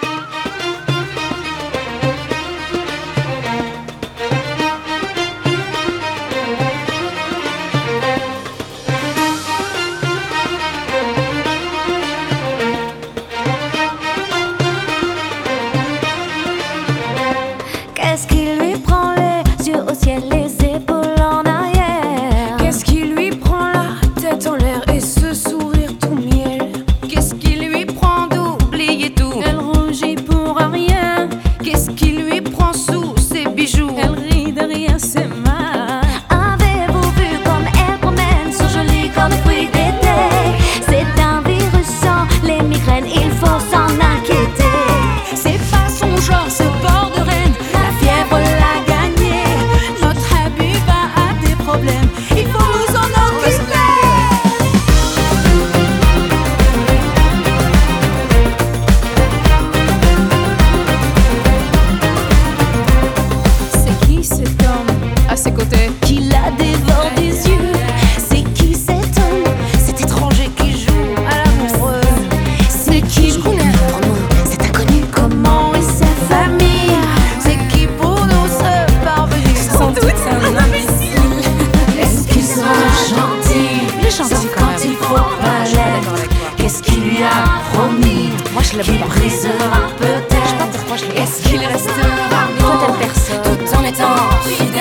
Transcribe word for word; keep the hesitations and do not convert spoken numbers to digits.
Qu'est-ce qui lui prend les yeux au ciel, les épaules en arrière? Qu'est-ce qui lui prend la tête en l'air et ce sourire tout miel? Qu'est-ce qui lui prend d'oublier tout? Elle rougit pour rien. Qu'est-ce qui lui prend sous ses bijoux? Elle rit de rien, c'est mal. Avez-vous vu comme elle promène son joli corps de fruits d'été? C'est un virus sans les migraines, il faut s'en inquiéter. C'est pas son genre, ce bord de reine. La fièvre l'a gagné. Notre Habiba a des problèmes. Il faut nous en occuper. C'est qui cet homme à ses côtés? Qui la dévore des yeux? C'est qui cet homme, cet étranger qui joue à l'amoureux? C'est qui? Je connais leur nom, cet inconnu, comment est sa famille? C'est qui pour nous se parvenir? Sans doute un imbécile. Est-ce qu'ils sont gentils? Il est gentil Sauf quand quand même. il faut pas l'être. Qu'est-ce qu'il lui a promis? Moi je l'aime Qu'il pas. brisera peut-être. Je sais pas pourquoi je l'aime pas. Est-ce qu'il restera Toi, bon telle personne. tout en étant fidèle?